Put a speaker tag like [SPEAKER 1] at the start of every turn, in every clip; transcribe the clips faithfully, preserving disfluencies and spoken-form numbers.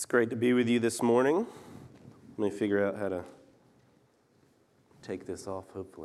[SPEAKER 1] It's great to be with you this morning. Let me figure out how to take this off, hopefully.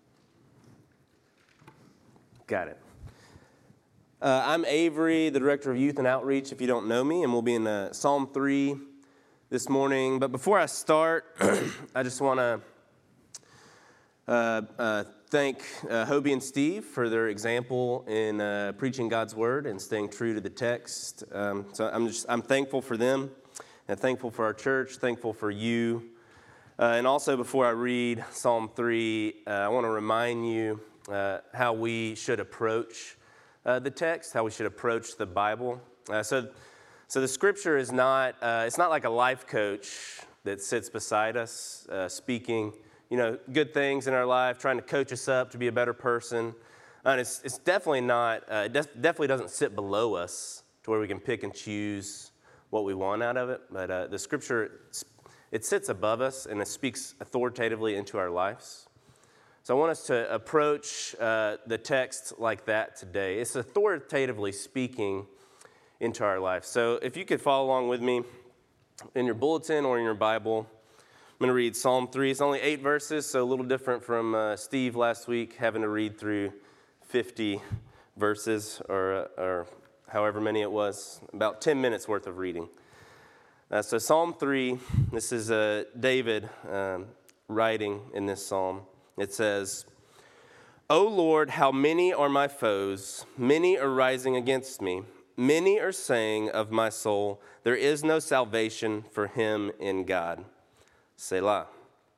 [SPEAKER 1] Got it. Uh, I'm Avery, the Director of Youth and Outreach, if you don't know me, and we'll be in uh, Psalm three this morning. But before I start, I just want to uh, uh, thank uh, Hobie and Steve for their example in uh, preaching God's Word and staying true to the text. Um, so I'm just I'm thankful for them, and thankful for our church, thankful for you. Uh, and also, before I read Psalm three, uh, I want to remind you uh, how we should approach uh, the text, how we should approach the Bible. Uh, so, so the Scripture is not, uh, it's not like a life coach that sits beside us, uh, speaking, you know, good things in our life, trying to coach us up to be a better person. And it's, it's definitely not, uh, it def- definitely doesn't sit below us to where we can pick and choose what we want out of it. But uh, the Scripture, it sits above us and it speaks authoritatively into our lives. So I want us to approach uh, the text like that today. It's authoritatively speaking into our life. So if you could follow along with me in your bulletin or in your Bible, I'm going to read Psalm three. It's only eight verses, so a little different from uh, Steve last week, having to read through fifty verses or, or however many it was, about ten minutes worth of reading. Uh, so Psalm three, this is uh, David um, writing in this psalm. It says, "O Lord, how many are my foes? Many are rising against me. Many are saying of my soul, there is no salvation for him in God. Selah.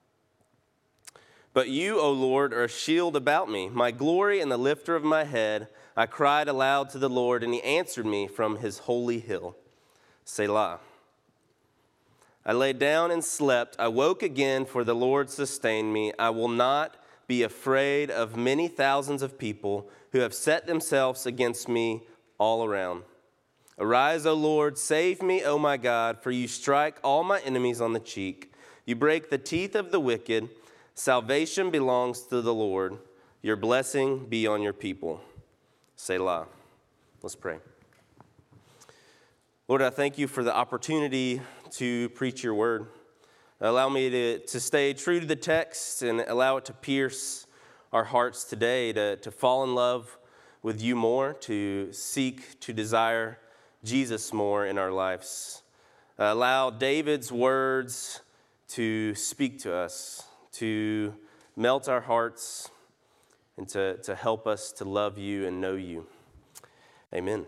[SPEAKER 1] But you, O Lord, are a shield about me, my glory and the lifter of my head. I cried aloud to the Lord, and he answered me from his holy hill. Selah. I lay down and slept. I woke again, for the Lord sustained me. I will not be afraid of many thousands of people who have set themselves against me all around. Arise, O Lord, save me, O my God, for you strike all my enemies on the cheek. You break the teeth of the wicked. Salvation belongs to the Lord. Your blessing be on your people. Selah." Let's pray. Lord, I thank you for the opportunity to preach your word. Allow me to, to stay true to the text and allow it to pierce our hearts today, to, to fall in love with you more, to seek, to desire Jesus more in our lives. Uh, allow David's words to speak to us, to melt our hearts, and to, to help us to love you and know you. Amen.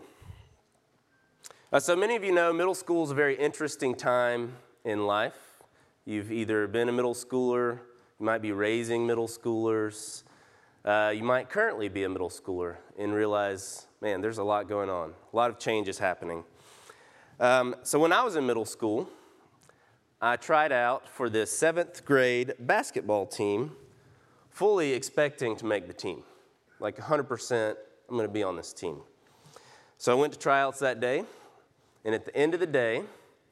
[SPEAKER 1] Uh, so many of you know middle school is a very interesting time in life. You've either been a middle schooler, you might be raising middle schoolers, uh, you might currently be a middle schooler and realize, man, there's a lot going on, a lot of changes happening. Um, so when I was in middle school, I tried out for the seventh grade basketball team, fully expecting to make the team. Like one hundred percent, I'm going to be on this team. So I went to tryouts that day. And at the end of the day,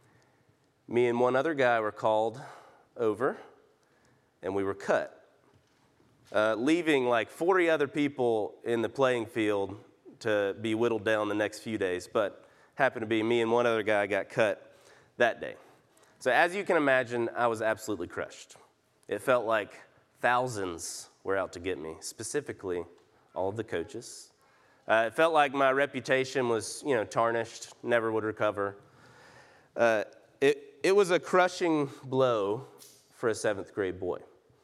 [SPEAKER 1] me and one other guy were called over, and we were cut, uh, leaving like forty other people in the playing field to be whittled down the next few days. But happened to be me and one other guy got cut that day. So as you can imagine, I was absolutely crushed. It felt like thousands were out to get me, specifically all of the coaches. Uh, it felt like my reputation was, you know, tarnished, never would recover. Uh, it, it was a crushing blow for a seventh grade boy.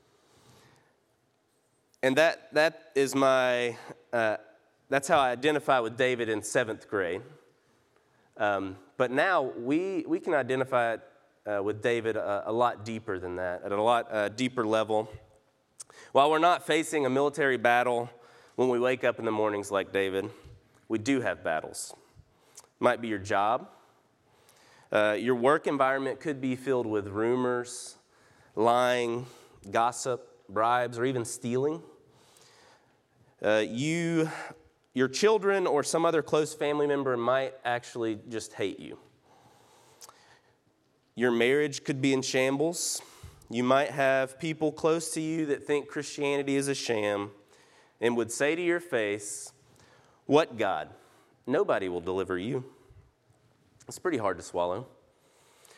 [SPEAKER 1] And that that is my, uh, that's how I identify with David in seventh grade. Um, but now we, we can identify uh, with David a, a lot deeper than that, at a lot uh, deeper level. While we're not facing a military battle, when we wake up in the mornings like David, we do have battles. It might be your job. Uh, your work environment could be filled with rumors, lying, gossip, bribes, or even stealing. Uh, you, your children or some other close family member might actually just hate you. Your marriage could be in shambles. You might have people close to you that think Christianity is a sham and would say to your face, "What God? Nobody will deliver you." It's pretty hard to swallow.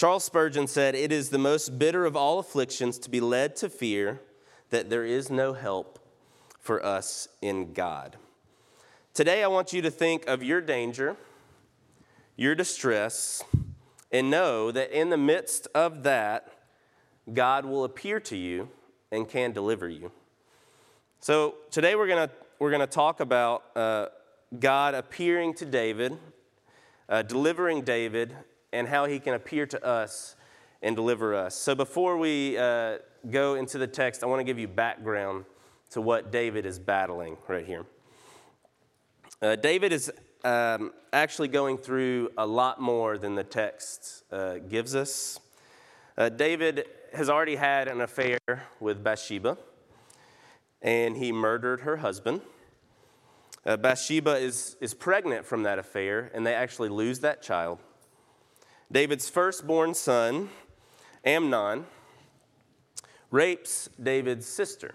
[SPEAKER 1] Charles Spurgeon said, "It is the most bitter of all afflictions to be led to fear that there is no help for us in God." Today, I want you to think of your danger, your distress, and know that in the midst of that, God will appear to you and can deliver you. So today we're gonna we're gonna talk about uh, God appearing to David, uh, delivering David, and how he can appear to us and deliver us. So before we uh, go into the text, I want to give you background to what David is battling right here. Uh, David is um, actually going through a lot more than the text uh, gives us. Uh, David has already had an affair with Bathsheba, and he murdered her husband. Uh, Bathsheba is, is pregnant from that affair, and they actually lose that child. David's firstborn son, Amnon, rapes David's sister.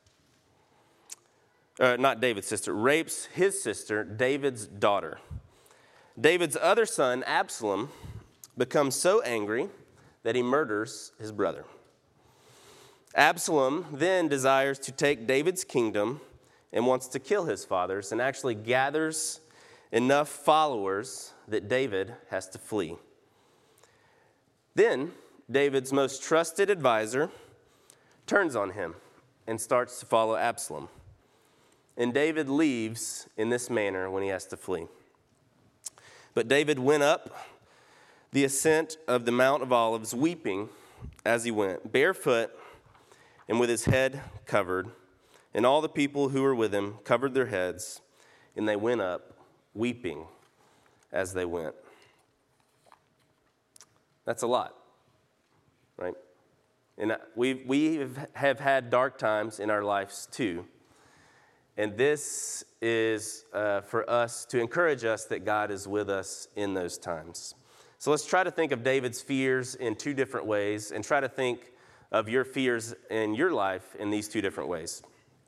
[SPEAKER 1] Uh, not David's sister, rapes his sister, David's daughter. David's other son, Absalom, becomes so angry that he murders his brother. Absalom then desires to take David's kingdom and wants to kill his fathers, and actually gathers enough followers that David has to flee. Then David's most trusted advisor turns on him and starts to follow Absalom. And David leaves in this manner when he has to flee. But David went up the ascent of the Mount of Olives, weeping as he went, barefoot and with his head covered. And all the people who were with him covered their heads, and they went up weeping as they went. That's a lot, right? And we we have had dark times in our lives too. And this is uh, for us to encourage us that God is with us in those times. So let's try to think of David's fears in two different ways, and try to think of your fears in your life in these two different ways.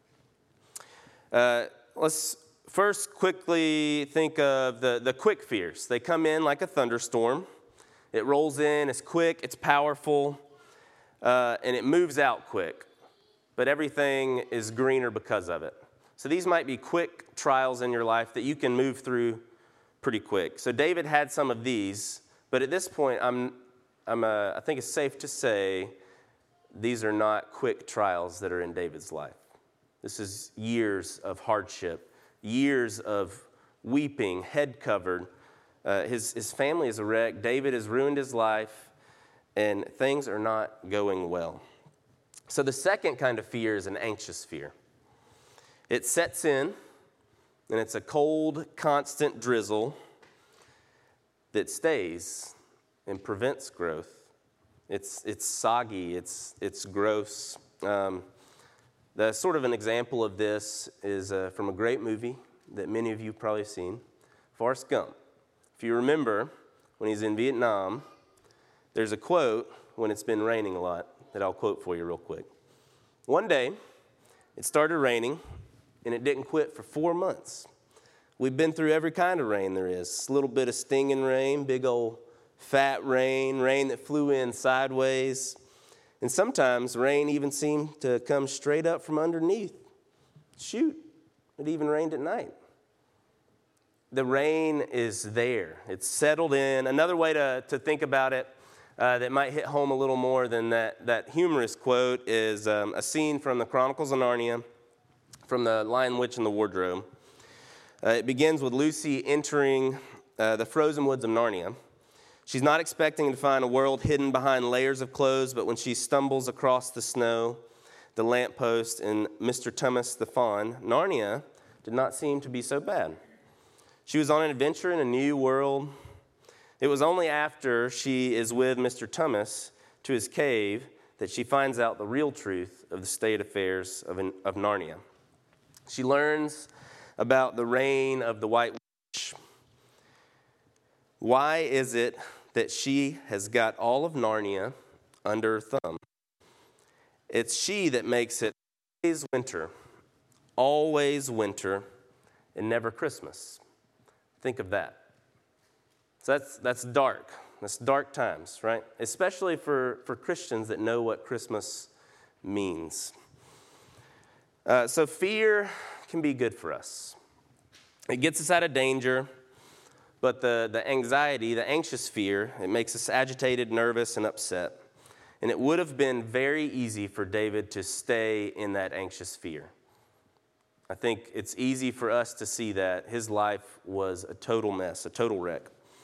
[SPEAKER 1] Uh, let's first quickly think of the, the quick fears. They come in like a thunderstorm. It rolls in, it's quick, it's powerful, uh, and it moves out quick. But everything is greener because of it. So these might be quick trials in your life that you can move through pretty quick. So David had some of these, but at this point, I'm, I'm, uh, I think it's safe to say these are not quick trials that are in David's life. This is years of hardship, years of weeping, head covered. Uh, his, his family is a wreck. David has ruined his life, and things are not going well. So the second kind of fear is an anxious fear. It sets in, and it's a cold, constant drizzle that stays and prevents growth. It's it's soggy, it's it's gross. Um, the sort of an example of this is uh, from a great movie that many of you have probably seen, Forrest Gump. If you remember, when he's in Vietnam, there's a quote when it's been raining a lot that I'll quote for you real quick. One day, it started raining, and it didn't quit for four months. We've been through every kind of rain there is. A little bit of stinging rain, big old fat rain, rain that flew in sideways. And sometimes rain even seemed to come straight up from underneath. Shoot, it even rained at night. The rain is there. It's settled in. Another way to, to think about it uh, that might hit home a little more than that, that humorous quote is um, a scene from the Chronicles of Narnia, from the Lion, Witch, and the Wardrobe. Uh, it begins with Lucy entering uh, the frozen woods of Narnia. She's not expecting to find a world hidden behind layers of clothes, but when she stumbles across the snow, the lamppost, and Mister Tumnus the fawn, Narnia did not seem to be so bad. She was on an adventure in a new world. It was only after she is with Mister Tumnus to his cave that she finds out the real truth of the state affairs of, of Narnia. She learns about the reign of the White Witch. Why is it that she has got all of Narnia under her thumb? It's she that makes it always winter, always winter, and never Christmas. Think of that. So that's, that's dark. It's dark times, right? Especially for, for Christians that know what Christmas means. Uh, so fear can be good for us. It gets us out of danger, but the, the anxiety, the anxious fear, it makes us agitated, nervous, and upset. And it would have been very easy for David to stay in that anxious fear. I think it's easy for us to see that his life was a total mess, a total wreck.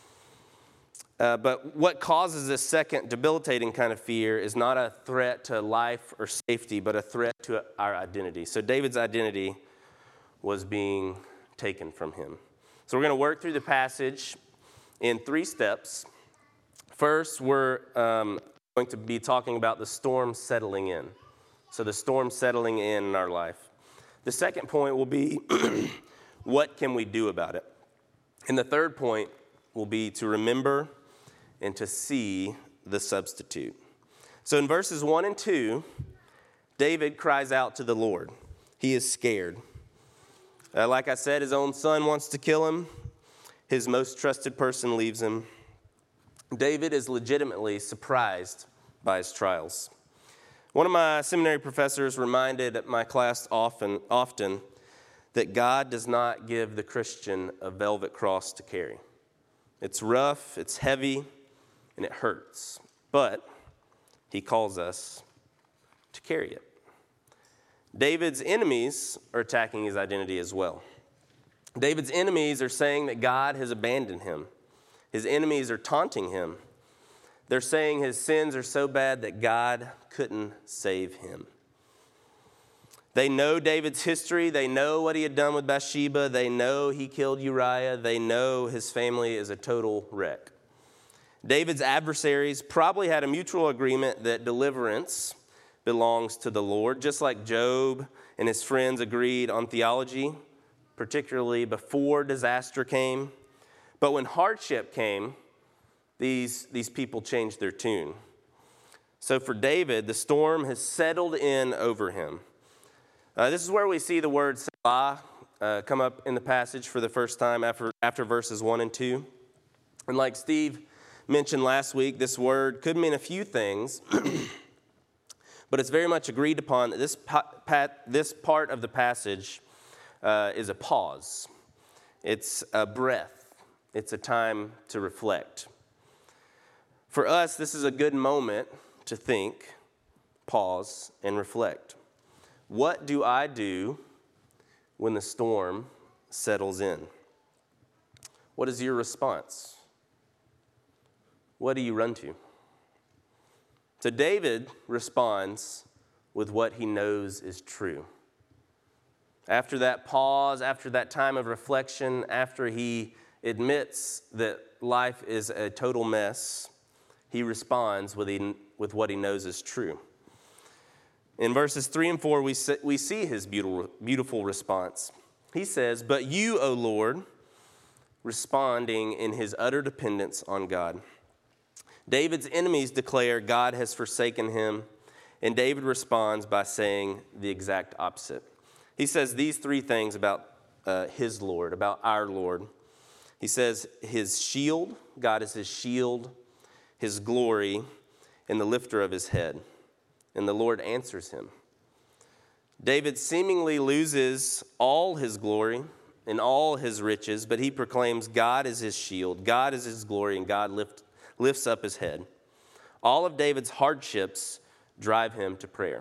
[SPEAKER 1] Uh, but what causes this second debilitating kind of fear is not a threat to life or safety, but a threat to our identity. So David's identity was being taken from him. So we're going to work through the passage in three steps. First, we're um, going to be talking about the storm settling in. So the storm settling in in our life. The second point will be, what can we do about it? And the third point will be to remember and to see the substitute. So in verses one and two, David cries out to the Lord. He is scared. Uh, like I said, his own son wants to kill him. His most trusted person leaves him. David is legitimately surprised by his trials. One of my seminary professors reminded my class often, often that God does not give the Christian a velvet cross to carry. It's rough, it's heavy, and it hurts. But he calls us to carry it. David's enemies are attacking his identity as well. David's enemies are saying that God has abandoned him. His enemies are taunting him. They're saying his sins are so bad that God couldn't save him. They know David's history. They know what he had done with Bathsheba. They know he killed Uriah. They know his family is a total wreck. David's adversaries probably had a mutual agreement that deliverance belongs to the Lord, just like Job and his friends agreed on theology, particularly before disaster came. But when hardship came, These, these people changed their tune. So for David, the storm has settled in over him. Uh, this is where we see the word Selah uh, come up in the passage for the first time after, after verses one and two. And like Steve mentioned last week, this word could mean a few things, but it's very much agreed upon that this, pat, this part of the passage uh, is a pause. It's a breath. It's a time to reflect. For us, this is a good moment to think, pause, and reflect. What do I do when the storm settles in? What is your response? What do you run to? So David responds with what he knows is true. After that pause, after that time of reflection, after he admits that life is a total mess, he responds with, he, with what he knows is true. In verses three and four, we see, we see his beautiful, beautiful response. He says, "But you, O Lord," responding in his utter dependence on God. David's enemies declare God has forsaken him, and David responds by saying the exact opposite. He says these three things about uh, his Lord, about our Lord. He says his shield, God is his shield, his glory, and the lifter of his head. And the Lord answers him. David seemingly loses all his glory and all his riches, but he proclaims God is his shield, God is his glory, and God lift, lifts up his head. All of David's hardships drive him to prayer.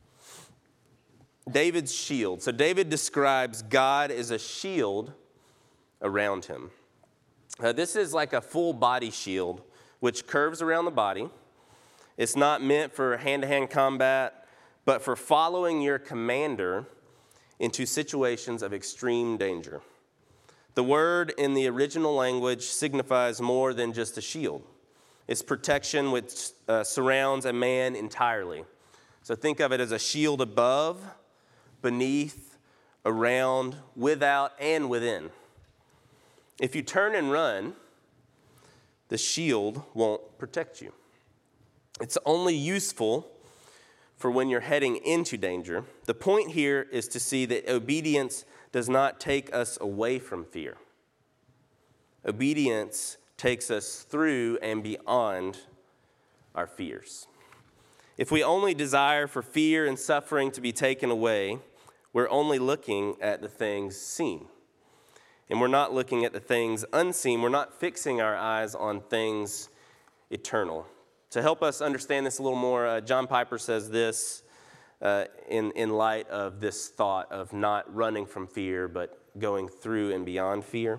[SPEAKER 1] David's shield. So David describes God as a shield around him. Uh, this is like a full body shield which curves around the body. It's not meant for hand-to-hand combat, but for following your commander into situations of extreme danger. The word in the original language signifies more than just a shield. It's protection which uh, surrounds a man entirely. So think of it as a shield above, beneath, around, without, and within. If you turn and run, the shield won't protect you. It's only useful for when you're heading into danger. The point here is to see that obedience does not take us away from fear. Obedience takes us through and beyond our fears. If we only desire for fear and suffering to be taken away, we're only looking at the things seen. And we're not looking at the things unseen. We're not fixing our eyes on things eternal. To help us understand this a little more, uh, John Piper says this uh, in, in light of this thought of not running from fear, but going through and beyond fear.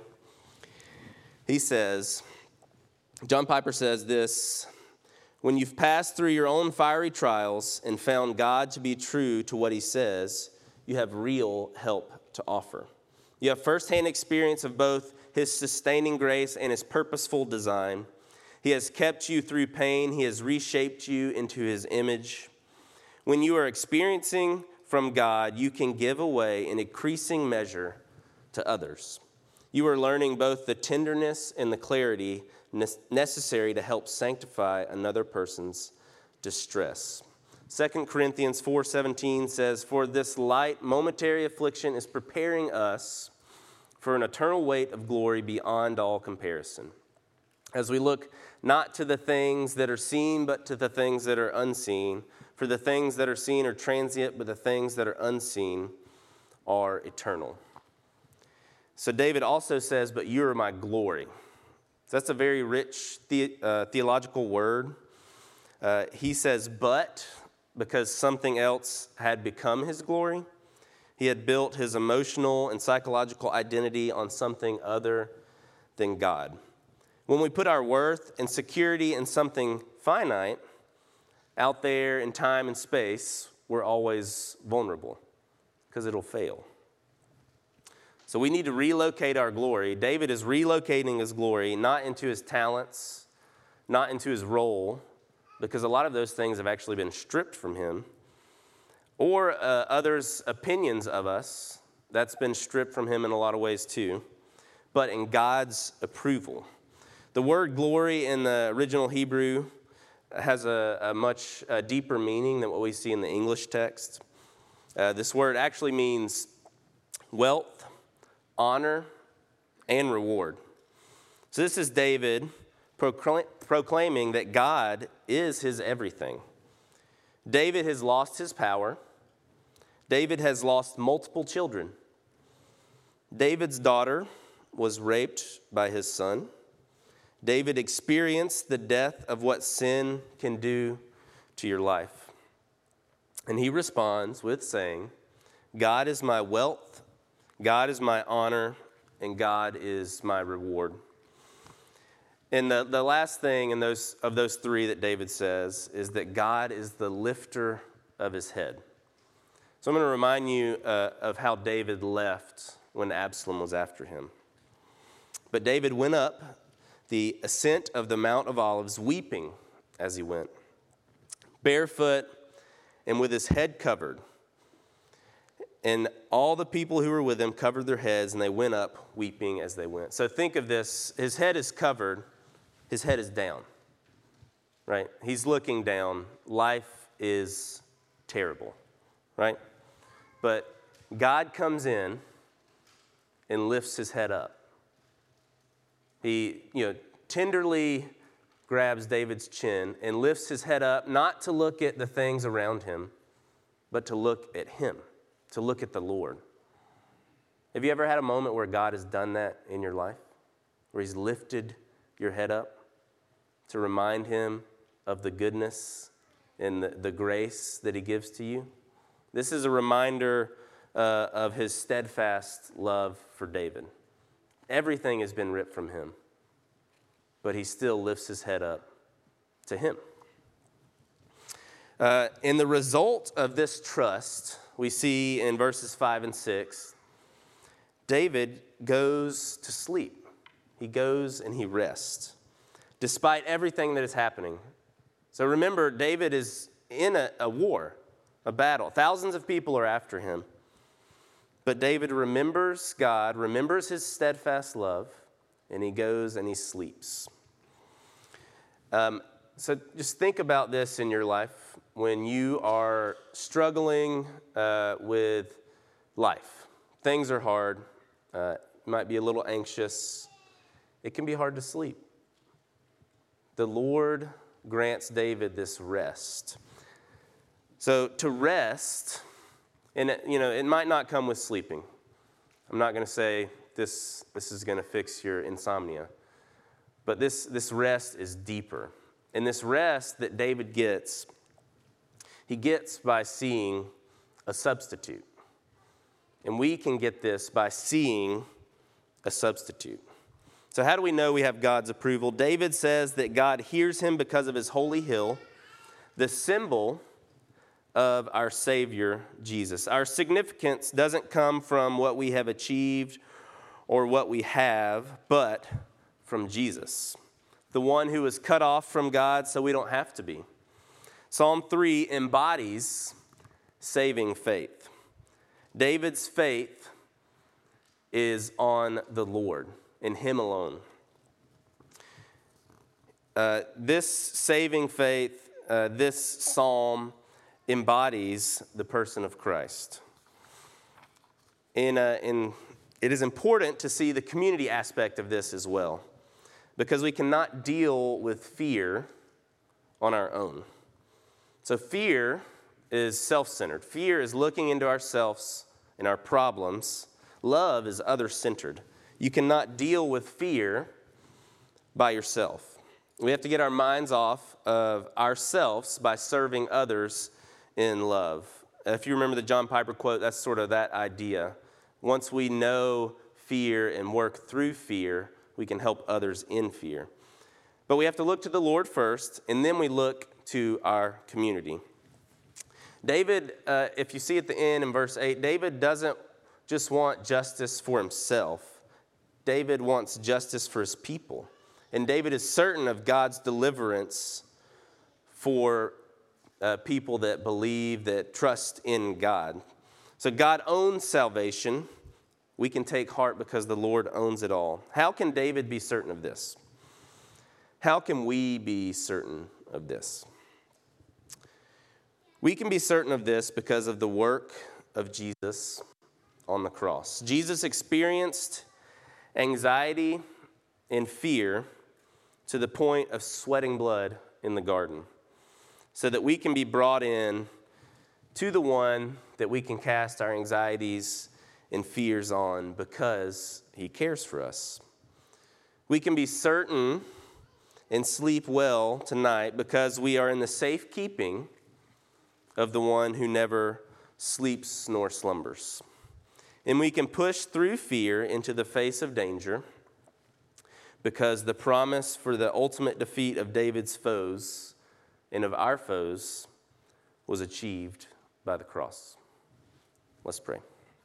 [SPEAKER 1] He says, John Piper says this, when you've passed through your own fiery trials and found God to be true to what he says, you have real help to offer. You have firsthand experience of both his sustaining grace and his purposeful design. He has kept you through pain. He has reshaped you into his image. When you are experiencing from God, you can give away in increasing measure to others. You are learning both the tenderness and the clarity necessary to help sanctify another person's distress. Second Corinthians four seventeen says, for this light momentary affliction is preparing us for an eternal weight of glory beyond all comparison. As we look not to the things that are seen, but to the things that are unseen. For the things that are seen are transient, but the things that are unseen are eternal. So David also says, but you are my glory. So that's a very rich the, uh, theological word. Uh, he says, but, because something else had become his glory. He had built his emotional and psychological identity on something other than God. When we put our worth and security in something finite, out there in time and space, we're always vulnerable because it'll fail. So we need to relocate our glory. David is relocating his glory, not into his talents, not into his role, because a lot of those things have actually been stripped from him, or uh, others' opinions of us. That's been stripped from him in a lot of ways too, but in God's approval. The word glory in the original Hebrew has a, a much uh, deeper meaning than what we see in the English text. Uh, this word actually means wealth, honor, and reward. So this is David proclaim, proclaiming that God is his everything. David has lost his power. David has lost multiple children. David's daughter was raped by his son. David experienced the death of what sin can do to your life. And he responds with saying, God is my wealth, God is my honor, and God is my reward. And the, the last thing in those of those three that David says is that God is the lifter of his head. So I'm going to remind you uh, of how David left when Absalom was after him. But David went up the ascent of the Mount of Olives, weeping as he went, barefoot and with his head covered. And all the people who were with him covered their heads, and they went up weeping as they went. So think of this. His head is covered. His head is down, right? He's looking down. Life is terrible, right? But God comes in and lifts his head up. He, you know, tenderly grabs David's chin and lifts his head up, not to look at the things around him, but to look at him, to look at the Lord. Have you ever had a moment where God has done that in your life? Where he's lifted your head up to remind him of the goodness and the, the grace that he gives to you? This is a reminder uh, of his steadfast love for David. Everything has been ripped from him, but he still lifts his head up to him. Uh, and the result of this trust, we see in verses five and six, David goes to sleep. He goes and he rests, despite everything that is happening. So remember, David is in a, a war, a battle. Thousands of people are after him. But David remembers God, remembers his steadfast love, and he goes and he sleeps. Um, so just think about this in your life when you are struggling uh, with life. Things are hard. Uh, you might be a little anxious. It can be hard to sleep. the Lord grants David this rest. So to rest, and it, you know, it might not come with sleeping. I'm not going to say this, this is going to fix your insomnia. But this, this rest is deeper. And this rest that David gets, he gets by seeing a substitute. And we can get this by seeing a substitute. So how do we know we have God's approval? David says that God hears him because of his holy hill, the symbol of our Savior, Jesus. Our significance doesn't come from what we have achieved or what we have, but from Jesus, the one who was cut off from God so we don't have to be. Psalm three embodies saving faith. David's faith is on the Lord, in him alone. Uh, this saving faith, uh, this psalm embodies the person of Christ. In, uh, in, it is important to see the community aspect of this as well, because we cannot deal with fear on our own. So fear is self-centered. Fear is looking into ourselves and our problems. Love is other-centered. You cannot deal with fear by yourself. We have to get our minds off of ourselves by serving others in love. If you remember the John Piper quote, that's sort of that idea. Once we know fear and work through fear, we can help others in fear. But we have to look to the Lord first, and then we look to our community. David, uh, if you see at the end in verse eight, David doesn't just want justice for himself. David wants justice for his people. And David is certain of God's deliverance for uh, people that believe, that trust in God. So God owns salvation. We can take heart because the Lord owns it all. How can David be certain of this? How can we be certain of this? We can be certain of this because of the work of Jesus on the cross. Jesus experienced anxiety and fear to the point of sweating blood in the garden, so that we can be brought in to the one that we can cast our anxieties and fears on because he cares for us. We can be certain and sleep well tonight because we are in the safekeeping of the one who never sleeps nor slumbers. And we can push through fear into the face of danger because the promise for the ultimate defeat of David's foes and of our foes was achieved by the cross. Let's pray.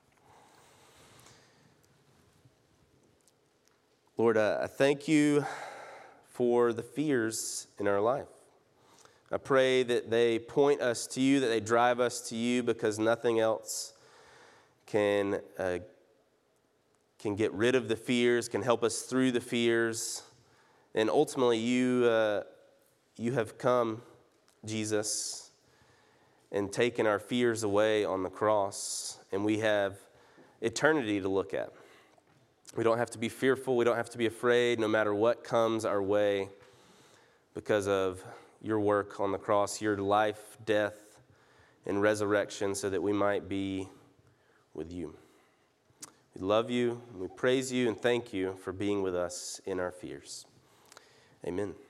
[SPEAKER 1] Lord, uh, I thank you for the fears in our life. I pray that they point us to you, that they drive us to you, because nothing else can uh, can get rid of the fears, can help us through the fears. And ultimately, you uh, you have come, Jesus, and taken our fears away on the cross, and we have eternity to look at. We don't have to be fearful. We don't have to be afraid no matter what comes our way because of your work on the cross, your life, death, and resurrection, so that we might be with you. We love you, and we praise you, and thank you for being with us in our fears. Amen.